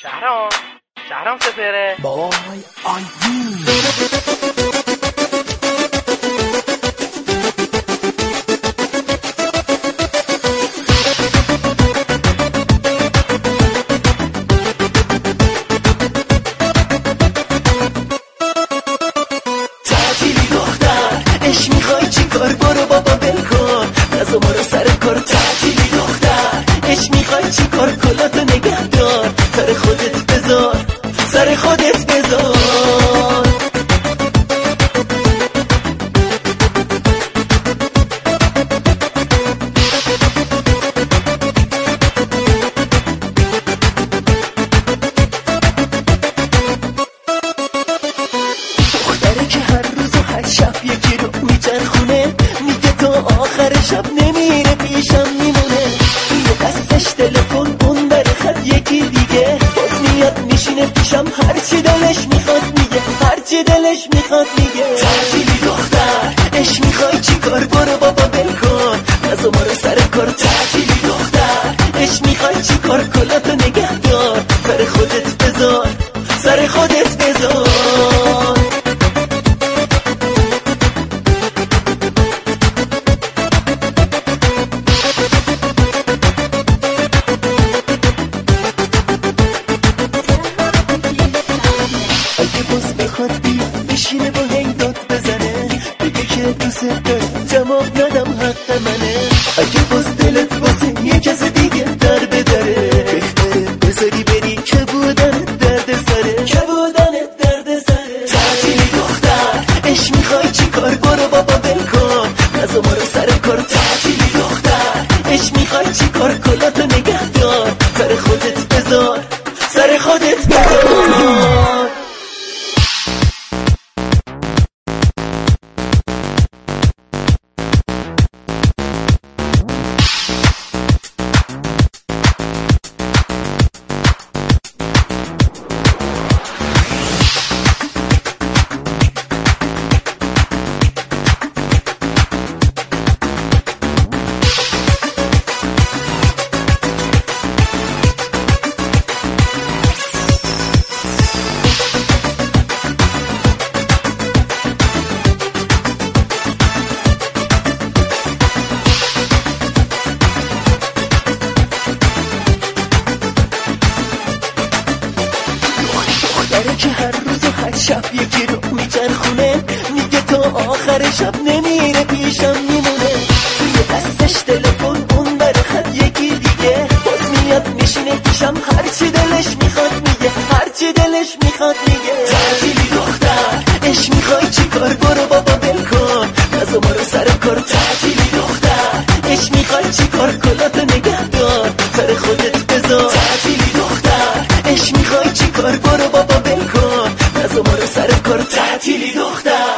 شهرام سپره بای آیدین تعطیلی دختر اش میخوای چی کار برو بابا بلکن نزا ما رو سر کار تعطیلی دختر اش میخوای چی کار کلاتو نگه دار سر خودت بذار سر خودت بذار دختره که هر روز و هر شب یکی رو میچرخونه میگه تا آخر شب نمیره پیشم میمونه توی دستش تلفن اون بر خط یکی دیگه باز میاد میشینه پیشم هرچی دلش میخواد میگه هرچی دلش میخواد میگه تعطیلی دختر اش میخوای چی کار برو بابا بلکن نزا ما رو سر کار تعطیلی دختر اش میخوای چی کار کلاتو نگه دار سر خودت بذار سر خودت بذار اگه باز بخواد بیا بشینه با هی داد بزنه بگه که دوست داره جواب ندم حق منه اگه باز دلت واسه یه کس دیگه در بدره بهتره بذاری بری که بودن درد سره که بودن درد سره تعطیلی دختر اش میخوای چی کار برو بابا بلکن نزا ما رو سر کار تعطیلی دختر اش میخوای چی کار کلاتو نگه دار سر خودت بذار سر خودت بذار دختره که هر روز و هر شب یکی رو میچرخونه میگه تا آخر شب نمیره پیشم میمونه توی دستش تلفن اون بر خط یکی دیگه باز میاد میشینه پیشم هرچی دلش میخواد میگه هرچی دلش میخواد میگه تعطیلی دختر اش میخوای چی کار برو بابا بلکن نزا ما رو سر کار تعطیلی دختر اش میخوای چی کار کلاتو نگه دار سر خودت بذار تعطیلی دختر اش میخوای چی کار برو بابا بلکن نزا ما رو سر کار تعطیلی دختر